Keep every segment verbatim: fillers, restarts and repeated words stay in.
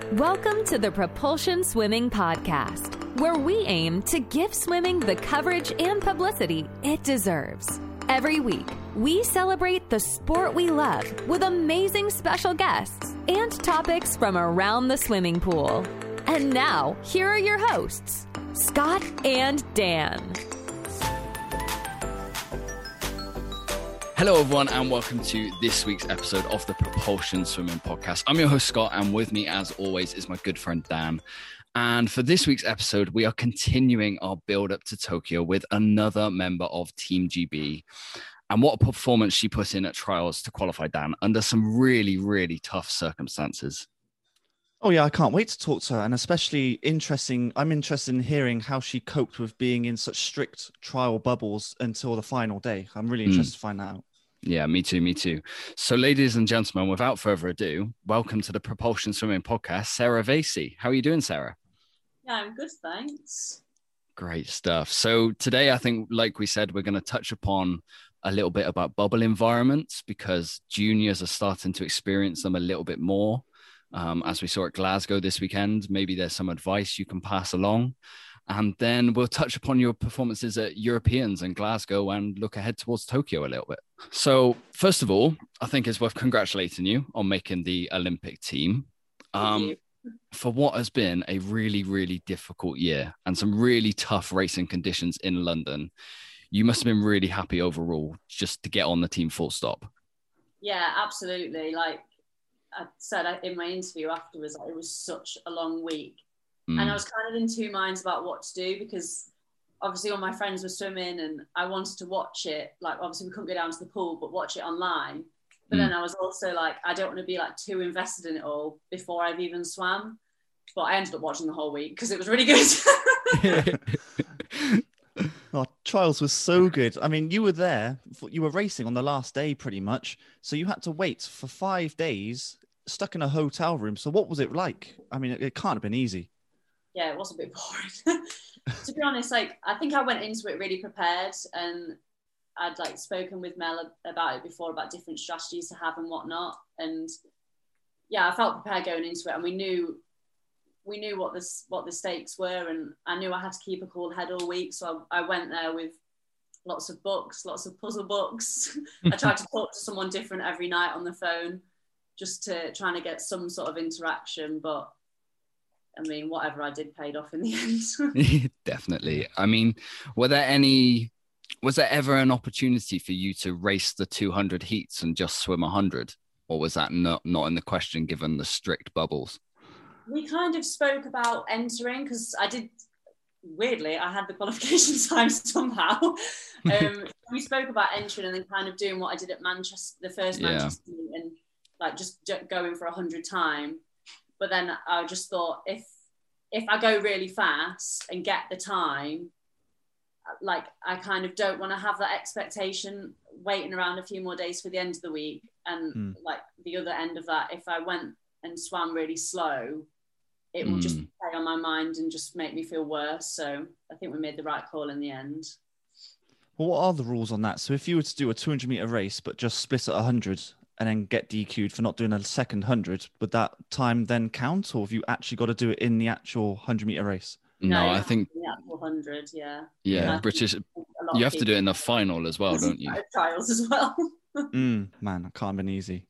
Welcome to the Propulsion Swimming Podcast, where we aim to give swimming the coverage and publicity it deserves. Every week, we celebrate the sport we love with amazing special guests and topics from around the swimming pool. And now, here are your hosts, Scott and Dan. Hello, everyone, and welcome to this week's episode of the Propulsion Swimming Podcast. I'm your host, Scott, and with me, as always, is my good friend, Dan. And for this week's episode, we are continuing our build-up to Tokyo with another member of Team G B. And what a performance she put in at trials to qualify, Dan, under some really, really tough circumstances. Oh, yeah, I can't wait to talk to her. And especially interesting, I'm interested in hearing how she coped with being in such strict trial bubbles until the final day. I'm really interested mm. to find that out. Yeah, me too, me too. So ladies and gentlemen, without further ado, welcome to the Propulsion Swimming Podcast, Sarah Vasey. How are you doing, Sarah? Yeah, I'm good, thanks. Great stuff. So today, I think, like we said, we're going to touch upon a little bit about bubble environments because juniors are starting to experience them a little bit more. Um, as we saw at Glasgow this weekend, maybe there's some advice you can pass along. And then we'll touch upon your performances at Europeans and Glasgow and look ahead towards Tokyo a little bit. So first of all, I think it's worth congratulating you on making the Olympic team um, for what has been a really, really difficult year and some really tough racing conditions in London. You must have been really happy overall just to get on the team full stop. Yeah, absolutely. Like I said in my interview afterwards, it was such a long week. And I was kind of in two minds about what to do because obviously all my friends were swimming and I wanted to watch it. Like obviously we couldn't go down to the pool, but watch it online. But mm. then I was also like, I don't want to be like too invested in it all before I've even swam. But I ended up watching the whole week because it was really good. Oh, trials was so good. I mean, you were there, you were racing on the last day pretty much. So you had to wait for five days stuck in a hotel room. So what was it like? I mean, it, it can't have been easy. Yeah, it was a bit boring. To be honest, like I think I went into it really prepared and I'd like spoken with Mel about it before about different strategies to have and whatnot. And yeah, I felt prepared going into it and we knew we knew what this what the stakes were and I knew I had to keep a cool head all week. So I, I went there with lots of books, lots of puzzle books. I tried to talk to someone different every night on the phone just to trying to get some sort of interaction, but I mean, whatever I did paid off in the end. Definitely. I mean, were there any, was there ever an opportunity for you to race the two hundred heats and just swim one hundred? Or was that not, not in the question given the strict bubbles? We kind of spoke about entering because I did, weirdly, I had the qualification time somehow. Um, we spoke about entering and then kind of doing what I did at Manchester, the first Manchester yeah. meet and like just going for one hundred time. But then I just thought, if if I go really fast and get the time, like I kind of don't want to have that expectation waiting around a few more days for the end of the week. And mm. like the other end of that, if I went and swam really slow, it mm. will just play on my mind and just make me feel worse. So I think we made the right call in the end. Well, what are the rules on that? So if you were to do a two hundred meter race, but just split at one hundred, and then get D Q'd for not doing a second hundred, would that time then count, or have you actually got to do it in the actual one hundred meter race? No, no I think the actual one hundred, yeah. Yeah, yeah British. You have to do it in the final as well, don't you? Trials as well. mm, man, that can't have been easy.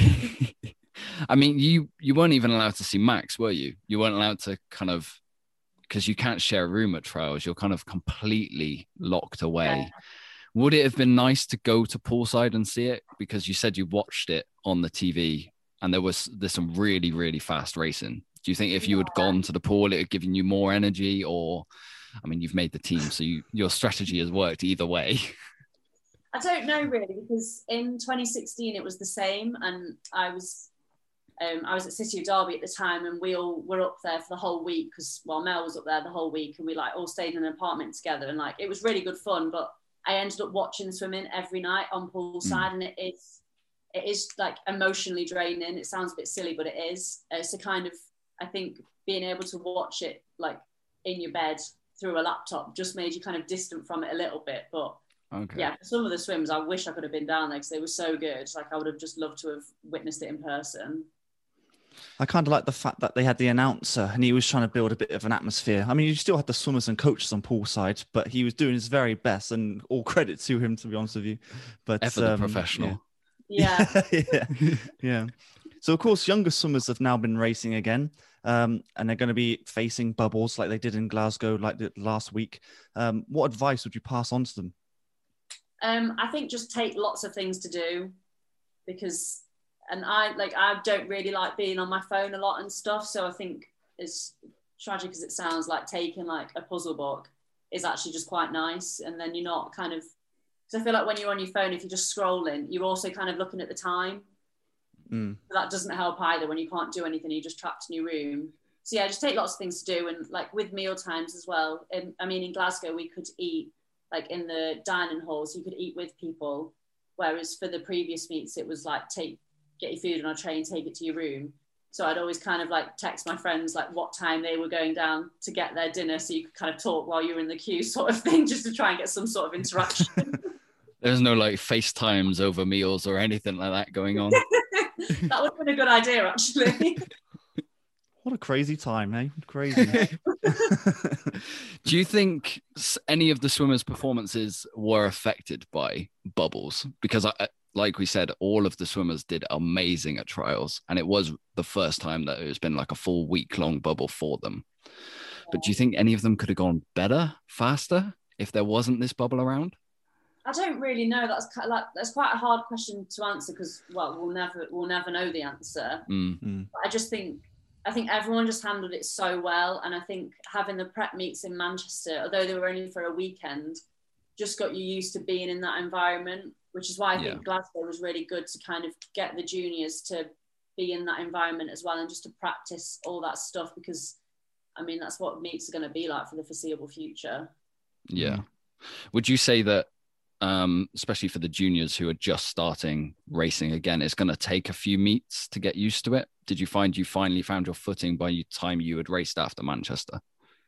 I mean, you you weren't even allowed to see Max, were you? You weren't allowed to kind of, because you can't share a room at trials. You're kind of completely locked away. Yeah. Would it have been nice to go to poolside and see it? Because you said you watched it on the T V and there was there's some really, really fast racing. Do you think if you had gone to the pool, it had given you more energy? Or, I mean, you've made the team, so you, your strategy has worked either way. I don't know really, because in twenty sixteen it was the same. And I was um, I was at City of Derby at the time and we all were up there for the whole week because, well, Mel was up there the whole week and we like all stayed in an apartment together and like it was really good fun. But I ended up watching swimming every night on poolside, mm. and it is, it is like emotionally draining. It sounds a bit silly, but it is. It's a kind of, I think, being able to watch it like in your bed through a laptop just made you kind of distant from it a little bit. But okay. yeah, for some of the swims, I wish I could have been down there because they were so good. Like I would have just loved to have witnessed it in person. I kind of like the fact that they had the announcer and he was trying to build a bit of an atmosphere. I mean, you still had the swimmers and coaches on poolside, but he was doing his very best, and all credit to him, to be honest with you. But Effort the um, professional. Yeah. yeah. yeah. So, of course, younger swimmers have now been racing again, um, and they're going to be facing bubbles like they did in Glasgow, like the, last week. Um, what advice would you pass on to them? Um, I think just take lots of things to do, because, and I like I don't really like being on my phone a lot and stuff. So I think, as tragic as it sounds, like taking like a puzzle book is actually just quite nice. And then you're not kind of, because I feel like when you're on your phone, if you're just scrolling, you're also kind of looking at the time. Mm. That doesn't help either when you can't do anything, you're just trapped in your room. So yeah, just take lots of things to do, and like with meal times as well. And I mean, in Glasgow, we could eat like in the dining halls, you could eat with people. Whereas for the previous meets, it was like, take, get your food on a tray and take it to your room. So I'd always kind of like text my friends like what time they were going down to get their dinner, so you could kind of talk while you were in the queue, sort of thing, just to try and get some sort of interaction. There's no like FaceTimes over meals or anything like that going on. That would have been a good idea, actually. What a crazy time, eh? Crazy. Do you think s- any of the swimmers' performances were affected by bubbles? Because, I, like we said, all of the swimmers did amazing at trials, and it was the first time that it's been like a full week-long bubble for them. But do you think any of them could have gone better, faster, if there wasn't this bubble around? I don't really know. That's kind of like, that's quite a hard question to answer, because well, we'll never we'll never know the answer. Mm. But I just think I think everyone just handled it so well, and I think having the prep meets in Manchester, although they were only for a weekend, just got you used to being in that environment, which is why I Yeah. think Glasgow was really good to kind of get the juniors to be in that environment as well, and just to practice all that stuff, because I mean that's what meets are going to be like for the foreseeable future. Yeah. Would you say that, um, especially for the juniors who are just starting racing again, it's going to take a few meets to get used to it? Did you find you finally found your footing by the time you had raced after Manchester?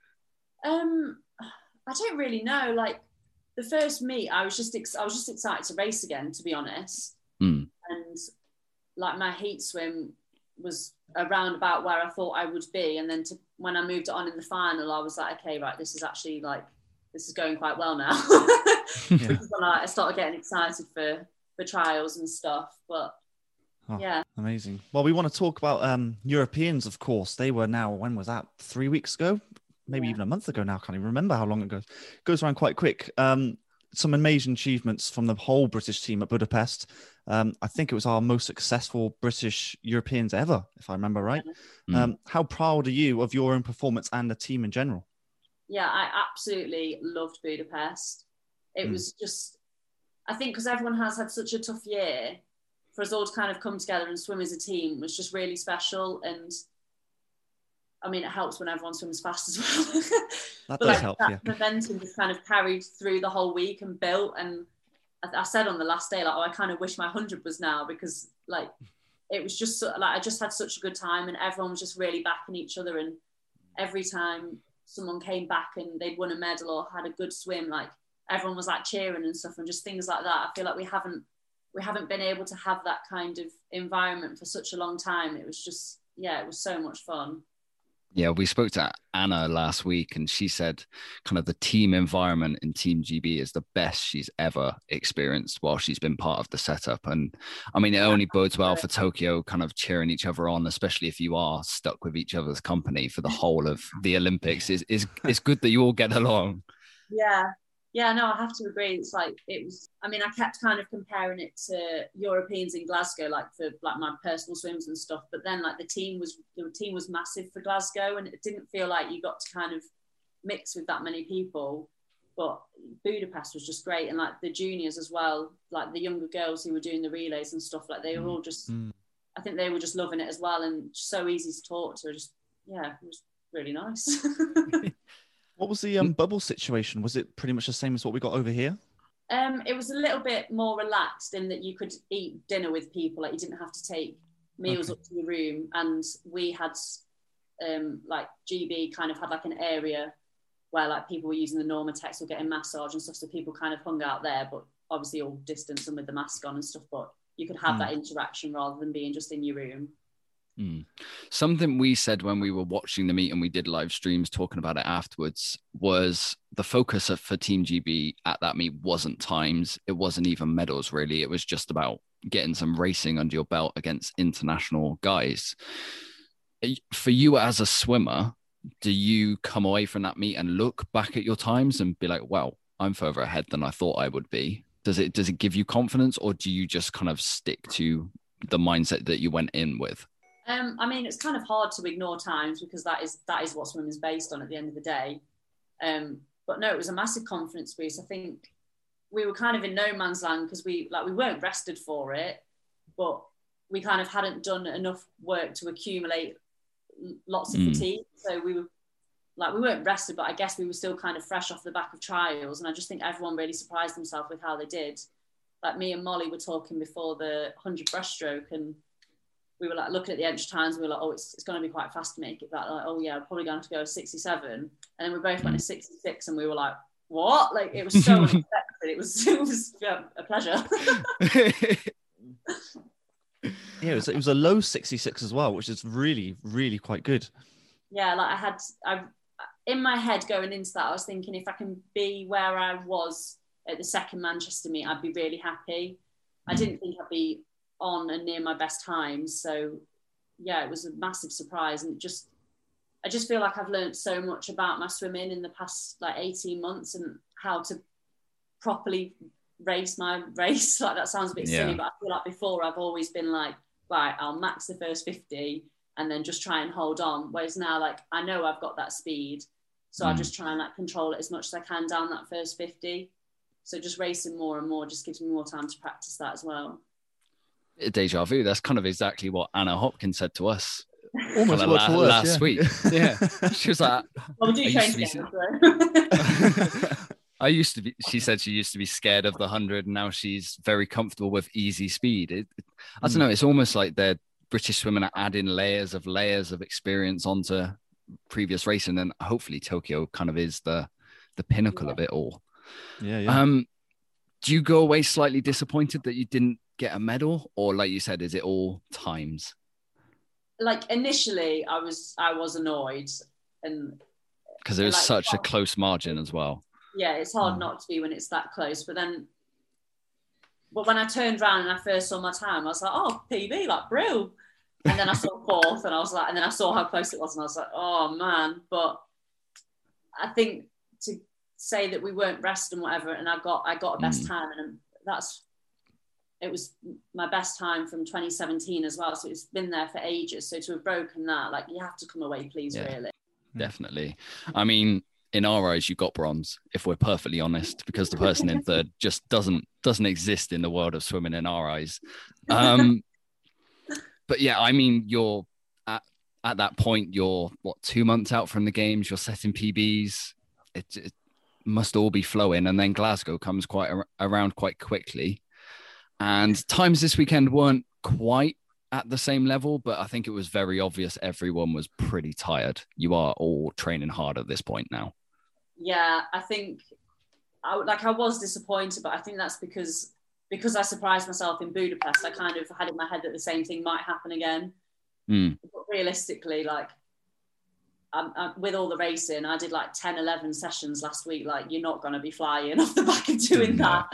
Um, I don't really know. Like the first meet, I was just ex- I was just excited to race again, to be honest. Mm. And like my heat swim was around about where I thought I would be, and then to, when I moved it on in the final, I was like, okay, right, this is actually like this is going quite well now. Yeah. Which is when I, I started getting excited for for trials and stuff. But Oh, yeah, amazing. Well, we want to talk about um, Europeans, of course. They were now, when was that? Three weeks ago? Maybe Yeah. even a month ago now. Can't even remember how long it goes. Goes around quite quick. Um, some amazing achievements from the whole British team at Budapest. Um, I think it was our most successful British Europeans ever, if I remember right. Mm. Um, how proud are you of your own performance and the team in general? yeah, I absolutely loved Budapest. It Mm. was just, I think because everyone has had such a tough year, for us all to kind of come together and swim as a team was just really special. And I mean, it helps when everyone swims fast as well. That But does like, help, that yeah. momentum just kind of carried through the whole week and built. And I, I said on the last day, like, oh, I kind of wish my hundred was now, because like it was just so, like I just had such a good time, and everyone was just really backing each other. And every time someone came back and they'd won a medal or had a good swim, like everyone was like cheering and stuff, and just things like that. I feel like we haven't we haven't been able to have that kind of environment for such a long time. It was just, yeah, it was so much fun. Yeah, we spoke to Anna last week, and she said kind of the team environment in Team G B is the best she's ever experienced while she's been part of the setup. And I mean, it only bodes well for Tokyo, kind of cheering each other on, especially if you are stuck with each other's company for the whole of the Olympics. It's, it's, it's good that you all get along. Yeah. Yeah, no, I have to agree. It's like, it was, I mean, I kept kind of comparing it to Europeans in Glasgow, like for like my personal swims and stuff. But then like the team was, the team was massive for Glasgow, and it didn't feel like you got to kind of mix with that many people. But Budapest was just great. And like the juniors as well, like the younger girls who were doing the relays and stuff, like they were all just, Mm. I think they were just loving it as well. And so easy to talk to. Just, yeah, it was really nice. What was the um, bubble situation? Was it pretty much the same as what we got over here? Um, it was a little bit more relaxed in that you could eat dinner with people. Like you didn't have to take meals Okay. up to your room. And we had, um, like G B kind of had like an area where like people were using the Normatex or getting massage and stuff. So people kind of hung out there, but obviously all distance and with the mask on and stuff. But you could have Mm. that interaction rather than being just in your room. Mm. Something we said when we were watching the meet and we did live streams talking about it afterwards was the focus of, for Team G B at that meet wasn't times. It wasn't even medals, really. It was just about getting some racing under your belt against international guys. For you as a swimmer, do you come away from that meet and look back at your times and be like, wow, I'm further ahead than I thought I would be? Does it, does it give you confidence, or do you just kind of stick to the mindset that you went in with? Um, I mean, it's kind of hard to ignore times because that is that is what swimming's based on at the end of the day. Um, but no, it was a massive confidence boost. I think we were kind of in no man's land because we like we weren't rested for it, but we kind of hadn't done enough work to accumulate lots of mm. fatigue. So we were like we weren't rested, but I guess we were still kind of fresh off the back of trials. And I just think everyone really surprised themselves with how they did. Like me and Molly were talking before the one hundred breaststroke, and we were like looking at the entry times. And we were like, oh, it's, it's going to be quite fast to make it. But like, oh yeah, I'm probably going to go sixty-seven. And then we both went to sixty-six, and we were like, what? Like it was so unexpected. It was it was yeah, a pleasure. Yeah, it was, it was a low sixty-six as well, which is really, really quite good. Yeah, like I had, I in my head going into that, I was thinking if I can be where I was at the second Manchester meet, I'd be really happy. I didn't think I'd be on and near my best times. So yeah, it was a massive surprise. And just, I just feel like I've learned so much about my swimming in the past like eighteen months and how to properly race my race. Like that sounds a bit yeah. silly, but I feel like before I've always been like, right, I'll max the first fifty and then just try and hold on. Whereas now, like, I know I've got that speed. So mm. I just try and like control it as much as I can down that first fifty. So just racing more and more just gives me more time to practice that as well. Deja vu. That's kind of exactly what Anna Hopkins said to us. Almost la- word for word, last yeah. week. Yeah. She was like, well, we do train be... together, I used to be, she said she used to be scared of the hundred, and now she's very comfortable with easy speed. It, it, I don't know. It's almost like the British women are adding layers of layers of experience onto previous racing, and hopefully Tokyo kind of is the, the pinnacle yeah. of it all. Yeah, yeah. Um, do you go away slightly disappointed that you didn't get a medal, or like you said, is it all times? Like initially, I was I was annoyed, and because it was like, such a close margin as well. Yeah, it's hard mm. not to be when it's that close. But then, but when I turned around and I first saw my time, I was like, oh, P B, like, brill. And then I saw fourth, and I was like, and then I saw how close it was, and I was like, oh man. But I think to say that we weren't rested and whatever, and I got I got a best mm. time, and that's it was my best time from twenty seventeen as well. So it's been there for ages. So to have broken that, like, you have to come away pleased, yeah, really. Definitely. I mean, in our eyes, you got bronze, if we're perfectly honest, because the person in third just doesn't doesn't exist in the world of swimming in our eyes. Um, but yeah, I mean, you're at, at that point, you're what, two months out from the games, you're setting P Bs. It, it must all be flowing. And then Glasgow comes quite ar- around quite quickly. And times this weekend weren't quite at the same level, but I think it was very obvious everyone was pretty tired. You are all training hard at this point now. Yeah, I think I like I was disappointed, but I think that's because because I surprised myself in Budapest. I kind of had in my head that the same thing might happen again. Mm. But realistically, like I'm, I'm, with all the racing, I did like ten, eleven sessions last week. Like, you're not going to be flying off the back of doing no. that.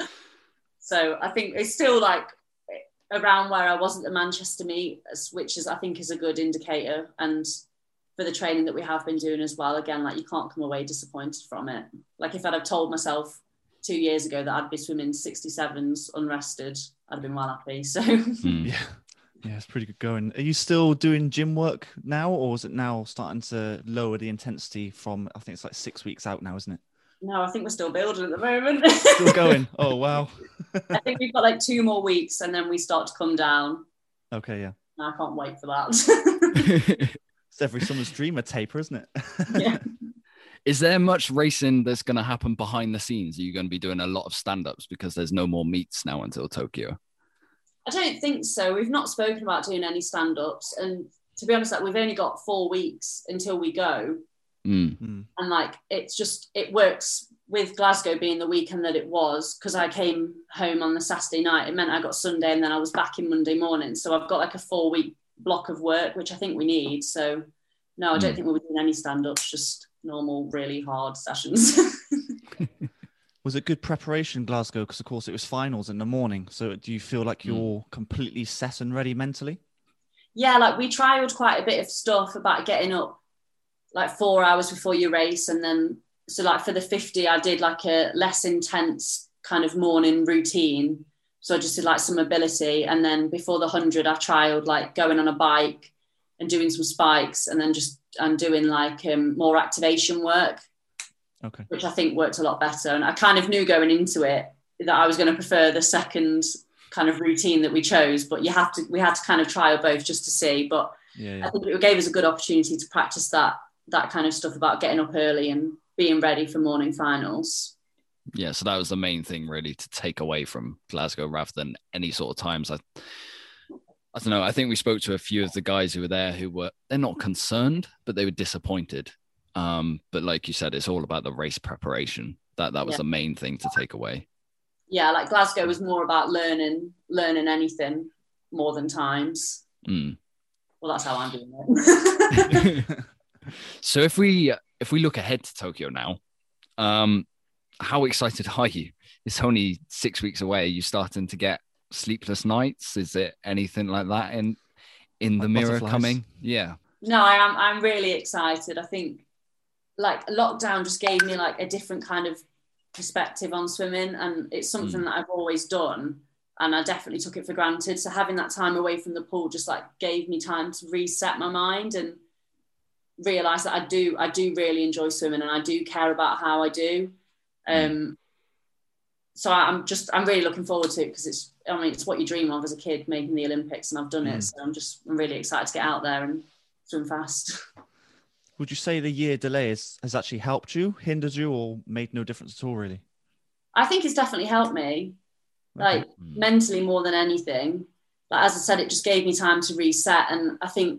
So I think it's still like around where I was at the Manchester meet, which is I think is a good indicator. And for the training that we have been doing as well, again, like, you can't come away disappointed from it. Like, if I'd have told myself two years ago that I'd be swimming sixty-sevens unrested, I'd have been well happy. So mm. yeah, yeah, it's pretty good going. Are you still doing gym work now, or is it now starting to lower the intensity from, I think it's like six weeks out now, isn't it? No, I think we're still building at the moment. Still going? Oh, wow. I think we've got like two more weeks and then we start to come down. Okay, yeah. I can't wait for that. It's every summer's dream, a taper, isn't it? Yeah. Is there much racing that's going to happen behind the scenes? Are you going to be doing a lot of stand-ups because there's no more meets now until Tokyo? I don't think so. We've not spoken about doing any stand-ups. And to be honest, like, we've only got four weeks until we go. Mm. And like, it's just, it works with Glasgow being the weekend that it was, because I came home on the Saturday night. It meant I got Sunday and then I was back in Monday morning. So I've got like a four week block of work, which I think we need. So no, I don't Mm. think we'll be doing any stand-ups, just normal, really hard sessions. Was it good preparation, Glasgow? Because of course it was finals in the morning. So do you feel like Mm. you're completely set and ready mentally? Yeah, like we trialed quite a bit of stuff about getting up like four hours before your race. And then, so like for the fifty, I did like a less intense kind of morning routine. So I just did like some mobility. And then before the one hundred, I trialed like going on a bike and doing some spikes, and then just and doing like um, more activation work, Okay. which I think worked a lot better. And I kind of knew going into it that I was going to prefer the second kind of routine that we chose, but you have to, we had to kind of trial both just to see. But Yeah, yeah. I think it gave us a good opportunity to practice that, that kind of stuff about getting up early and being ready for morning finals. Yeah, so that was the main thing really to take away from Glasgow rather than any sort of times. I, I don't know. I think we spoke to a few of the guys who were there who were, they're not concerned, but they were disappointed. Um, but like you said, it's all about the race preparation. That that was Yeah. the main thing to take away. Yeah, like Glasgow was more about learning, learning anything more than times. Mm. Well, that's how I'm doing it. So if we if we look ahead to Tokyo now, um, how excited are you? It's only six weeks away. Are you starting to get sleepless nights? Is it anything like that in in the Like mirror butterflies? coming? Yeah. No, I am. I'm really excited. I think like lockdown just gave me like a different kind of perspective on swimming, and it's something Mm. that I've always done, and I definitely took it for granted. So having that time away from the pool just like gave me time to reset my mind and realize that I do I do really enjoy swimming, and I do care about how I do. Um, Mm. So I'm just I'm really looking forward to it, because it's I mean it's what you dream of as a kid, making the Olympics, and I've done Mm. it. So I'm just I'm really excited to get out there and swim fast. Would you say the year delay has, has actually helped you, hindered you, or made no difference at all, really? I think it's definitely helped me, like Okay. Mm. mentally more than anything. Like as I said, it just gave me time to reset, and I think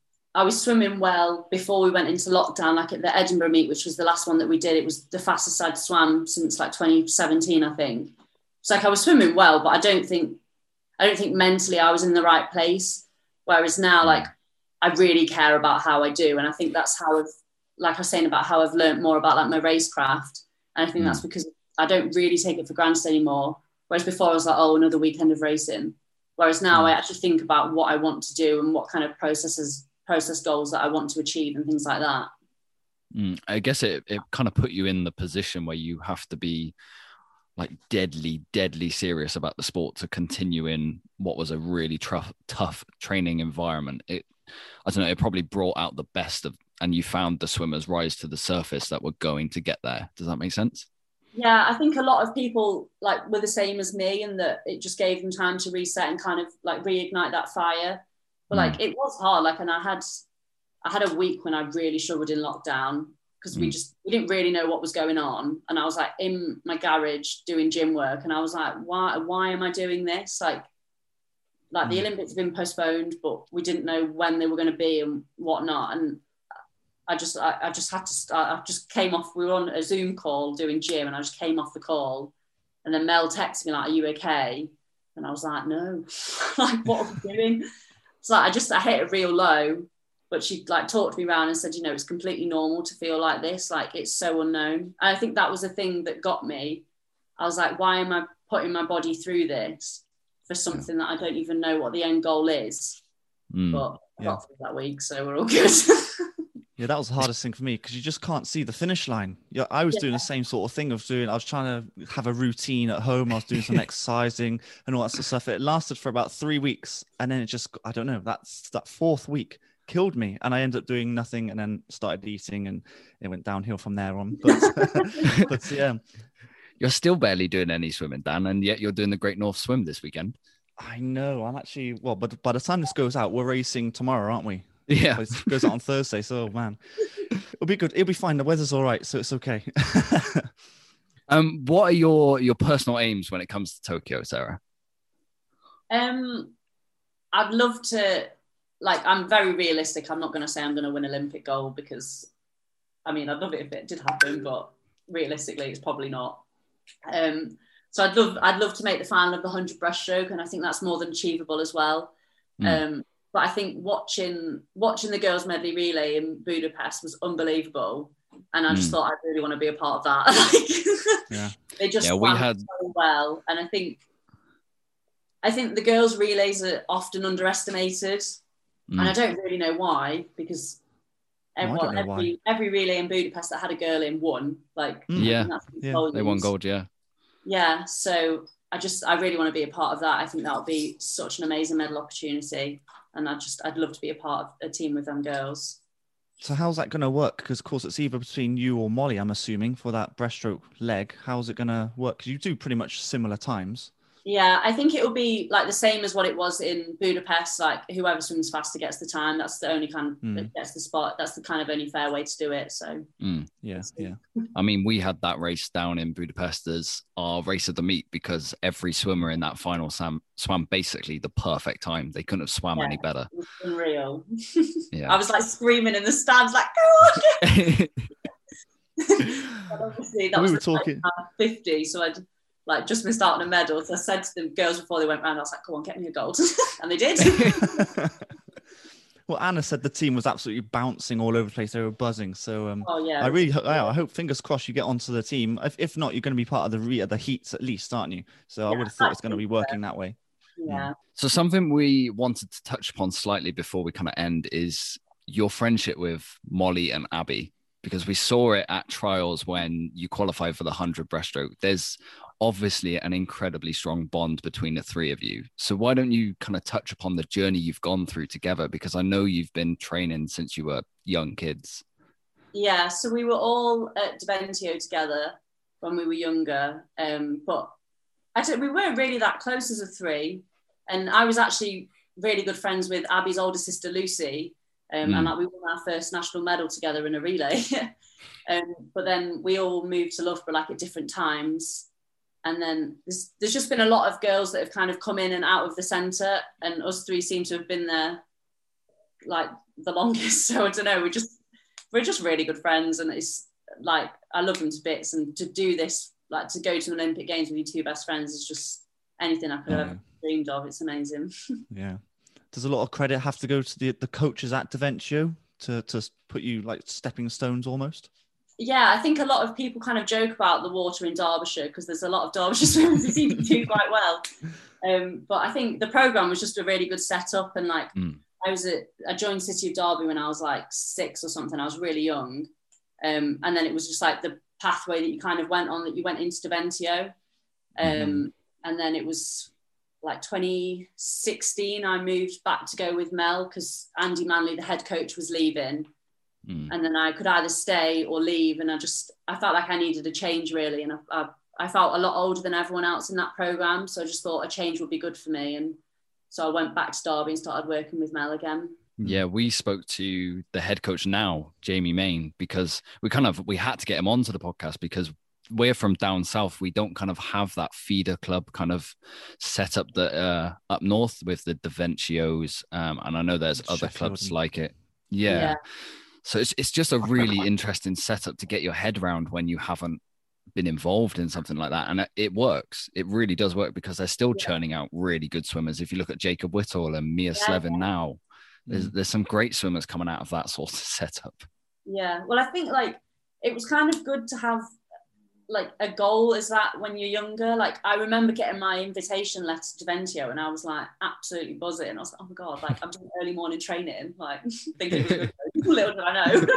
I was swimming well before we went into lockdown. Like at the Edinburgh meet, which was the last one that we did, it was the fastest I'd swam since like twenty seventeen, I think. It's like I was swimming well, but I don't think I don't think mentally I was in the right place. Whereas now, like I really care about how I do, and I think that's how I've, like I was saying about how I've learned more about like my racecraft, and I think Mm. that's because I don't really take it for granted anymore. Whereas before I was like, oh, another weekend of racing. Whereas now Mm. I actually think about what I want to do and what kind of processes, process goals that I want to achieve and things like that. Mm. I guess it, it kind of put you in the position where you have to be like deadly, deadly serious about the sport to continue in what was a really tough, tough training environment. It, I don't know, it probably brought out the best of, and you found the swimmers rise to the surface that were going to get there. Does that make sense? Yeah, I think a lot of people like were the same as me, and that it just gave them time to reset and kind of like reignite that fire. But like Mm. it was hard. Like, and I had I had a week when I really struggled in lockdown, because we Mm. just we didn't really know what was going on, and I was like in my garage doing gym work, and I was like, why why am I doing this? Like, like the Mm. Olympics have been postponed, but we didn't know when they were going to be and whatnot, and I just, I, I just had to start. I just came off. We were on a Zoom call doing gym, and I just came off the call, and then Mel texted me like, "Are you okay?" And I was like, "No." Like, what are we doing? It's like I just, I hit a real low, but she like talked me around and said, "You know, it's completely normal to feel like this. Like, it's so unknown." And I think that was the thing that got me. I was like, "Why am I putting my body through this for something that I don't even know what the end goal is?" Mm. But I Yeah. got through that week, so we're all good. Yeah, that was the hardest thing for me, because you just can't see the finish line. Yeah, I was Yeah. doing the same sort of thing of doing, I was trying to have a routine at home. I was doing some exercising and all that sort of stuff. It lasted for about three weeks. And then it just, I don't know, that's that fourth week killed me. And I ended up doing nothing and then started eating, and it went downhill from there on. But, but yeah, You're still barely doing any swimming, Dan, and yet you're doing the Great North Swim this weekend. I know. I'm actually, well, but by the time this goes out, we're racing tomorrow, aren't we? Yeah. It goes out on Thursday. So, man, it'll be good. It'll be fine. The weather's all right. So it's okay. Um, what are your your personal aims when it comes to Tokyo, Sarah? Um, I'd love to, like, I'm very realistic. I'm not going to say I'm going to win Olympic gold, because, I mean, I'd love it if it did happen, but realistically, it's probably not. Um, so I'd love, I'd love to make the final of the one hundred breaststroke, and I think that's more than achievable as well. Mm. Um, but I think watching watching the girls medley relay in Budapest was unbelievable, and I just Mm. thought I really want to be a part of that. Like, Yeah. they just Yeah, we swam had- so well, and I think I think the girls relays are often underestimated, Mm. and I don't really know why, because No, I everyone, don't know every every relay in Budapest that had a girl in won. Like, Mm. I Yeah. think that's Yeah, volumes. They won gold, yeah. Yeah, so I just I really want to be a part of that. I think that would be such an amazing medal opportunity, and I just I'd love to be a part of a team with them girls. So how's that going to work? Because of course it's either between you or Molly, I'm assuming, for that breaststroke leg. How's it going to work? Because you do pretty much similar times. Yeah, I think it will be like the same as what it was in Budapest. Like, whoever swims faster gets the time. That's the only kind of Mm. that gets the spot. That's the kind of only fair way to do it. So Mm. Yeah, yeah. I mean, we had that race down in Budapest as our race of the meet because every swimmer in that final swam, swam basically the perfect time. They couldn't have swam Yeah. any better. it was unreal. Yeah. I was like screaming in the stands, like, "Go on!" But obviously, that We was were the time talking- I had fifty, so I'd like just missed out on a medal. So I said to the girls before they went round, I was like, "Come on, get me a gold," and they did. Well, Anna said the team was absolutely bouncing all over the place. They were buzzing. So um, Oh yeah, I really, ho- yeah, I hope, fingers crossed, you get onto the team. If, if not, you're going to be part of the re- the heats at least, aren't you? So I Yeah, would have thought I it's going to be think so. working that way. yeah. So something we wanted to touch upon slightly before we kind of end is your friendship with Molly and Abby, because we saw it at trials when you qualified for the one hundred breaststroke. There's obviously an incredibly strong bond between the three of you. So why don't you kind of touch upon the journey you've gone through together? Because I know you've been training since you were young kids. Yeah, so we were all at Deventio together when we were younger, um, but I don't, we weren't really that close as a three. And I was actually really good friends with Abby's older sister, Lucy, um, Mm. and like, we won our first national medal together in a relay. um, but then we all moved to Loughborough like at different times. And then there's, there's just been a lot of girls that have kind of come in and out of the centre, and us three seem to have been there like the longest. So I don't know, we're just we're just really good friends, and it's like I love them to bits. And to do this, like to go to the Olympic Games with your two best friends, is just anything I could have Yeah. ever dreamed of. It's amazing. Yeah. Does a lot of credit have to go to the, the coaches at Deventio to, to put you like stepping stones almost? Yeah, I think a lot of people kind of joke about the water in Derbyshire because there's a lot of Derbyshire swimmers who seem to do quite well. Um, but I think the programme was just a really good setup, and like Mm. I was at, I joined City of Derby when I was like six or something. I was really young. Um, and then it was just like the pathway that you kind of went on, that you went into Deventio. Um, Mhm. And then it was like twenty sixteen, I moved back to go with Mel because Andy Manley, the head coach, was leaving. Mm. And then I could either stay or leave. And I just, I felt like I needed a change really. And I, I, I felt a lot older than everyone else in that programme. So I just thought a change would be good for me. And so I went back to Derby and started working with Mel again. Yeah, we spoke to the head coach now, Jamie Main, because we kind of, we had to get him onto the podcast because we're from down south. We don't kind of have that feeder club kind of set up that uh, up north with the Deventios. Um, and I know there's other Sheffield clubs and- like it. Yeah. Yeah. So it's, it's just a really interesting setup to get your head around when you haven't been involved in something like that. And it works. It really does work because they're still churning out really good swimmers. If you look at Jacob Whittle and Mia Yeah. Slevin now, there's, Mm. there's some great swimmers coming out of that sort of setup. Yeah. Well, I think like it was kind of good to have like a goal is that when you're younger. Like I remember getting my invitation letter to Deventio and I was like absolutely buzzing. I was like, oh my God, like I'm doing early morning training, like thinking it was good. Little did I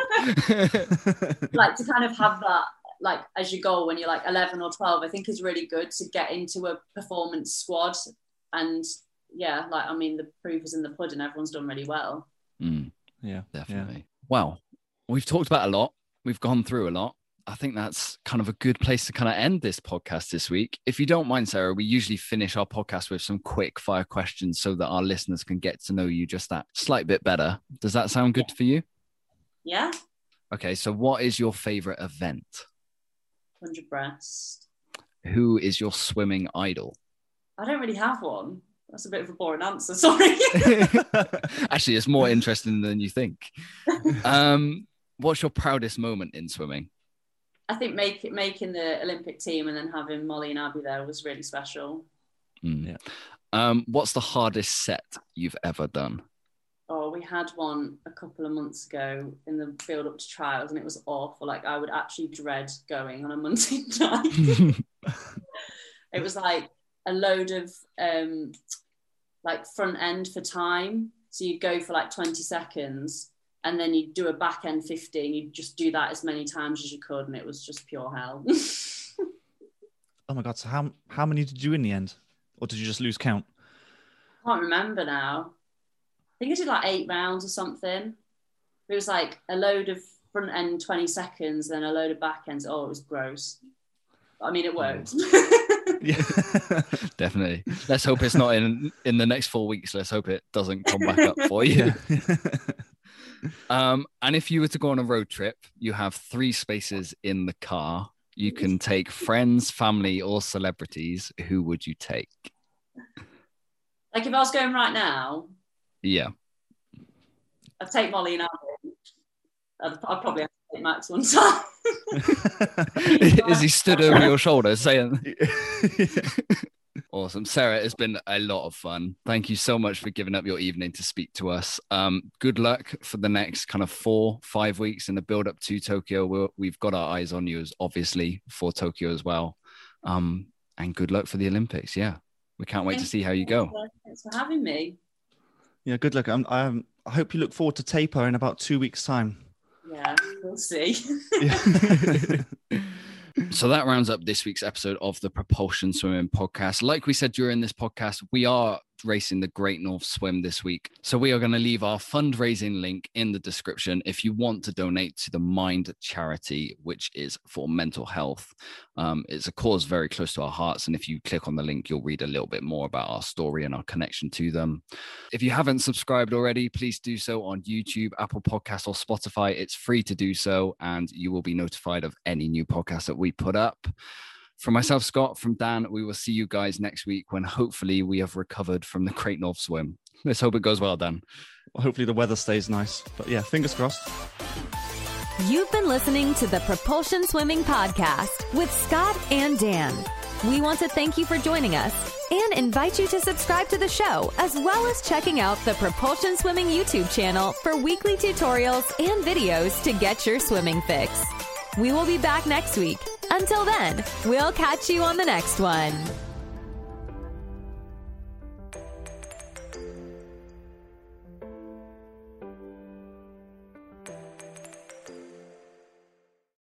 know. Like to kind of have that like as your goal when you're like eleven or twelve, I think is really good to get into a performance squad. And yeah, like I mean the proof is in the pudding, everyone's done really well. Mm, Yeah, definitely. Well, we've talked about a lot. We've gone through a lot. I think that's kind of a good place to kind of end this podcast this week. If you don't mind, Sarah, we usually finish our podcast with some quick fire questions so that our listeners can get to know you just that slight bit better. Does that sound good for you? Yeah, Okay, so what is your favorite event? one hundred breast. Who is your swimming idol? I don't really have one. That's a bit of a boring answer. Sorry. Actually, it's more interesting than you think. Um, what's your proudest moment in swimming? I think make, making the Olympic team and then having Molly and Abby there was really special. Mm. Yeah. Um, what's the hardest set you've ever done? Oh, we had one a couple of months ago in the build up to trials, and it was awful. Like, I would actually dread going on a Monday night. It was like a load of um, like front end for time. So you'd go for like twenty seconds, and then you'd do a back end fifteen. You'd just do that as many times as you could, and it was just pure hell. Oh my God. So how, how many did you do in the end? Or did you just lose count? I can't remember now. I think I did like eight rounds or something. It was like a load of front end twenty seconds, then a load of back ends. Oh, it was gross. I mean, it worked. Yeah. Definitely. Let's hope it's not in in the next four weeks. Let's hope it doesn't come back up for you. um, and if you were to go on a road trip, you have three spaces in the car. You can take friends, family, or celebrities. Who would you take? Like, if I was going right now, yeah, I'd take Molly and Adam. I'd, I'd probably have to take Max one time. Is he stood over your shoulder saying? Awesome. Sarah, it's been a lot of fun. Thank you so much for giving up your evening to speak to us. Um, good luck for the next kind of four, five weeks in the build up to Tokyo. We're, we've got our eyes on you, as obviously, for Tokyo as well. Um, and good luck for the Olympics. Yeah, we can't wait to see how you go. Thanks for having me. Yeah, good luck. I'm, I'm, I hope you look forward to taper in about two weeks' time. Yeah, we'll see. So that rounds up this week's episode of the Propulsion Swimming Podcast. Like we said during this podcast, we are racing the Great North Swim this week. So we are going to leave our fundraising link in the description if you want to donate to the Mind charity, which is for mental health. Um, it's a cause very close to our hearts. And if you click on the link, you'll read a little bit more about our story and our connection to them. If you haven't subscribed already, please do so on YouTube, Apple Podcasts, or Spotify. It's free to do so, and you will be notified of any new podcast that we put up. From myself, Scott, from Dan, we will see you guys next week when hopefully we have recovered from the Great North Swim. Let's hope it goes well, Dan. Well, hopefully the weather stays nice. But yeah, fingers crossed. You've been listening to the Propulsion Swimming Podcast with Scott and Dan. We want to thank you for joining us and invite you to subscribe to the show, as well as checking out the Propulsion Swimming YouTube channel for weekly tutorials and videos to get your swimming fix. We will be back next week. Until then, we'll catch you on the next one.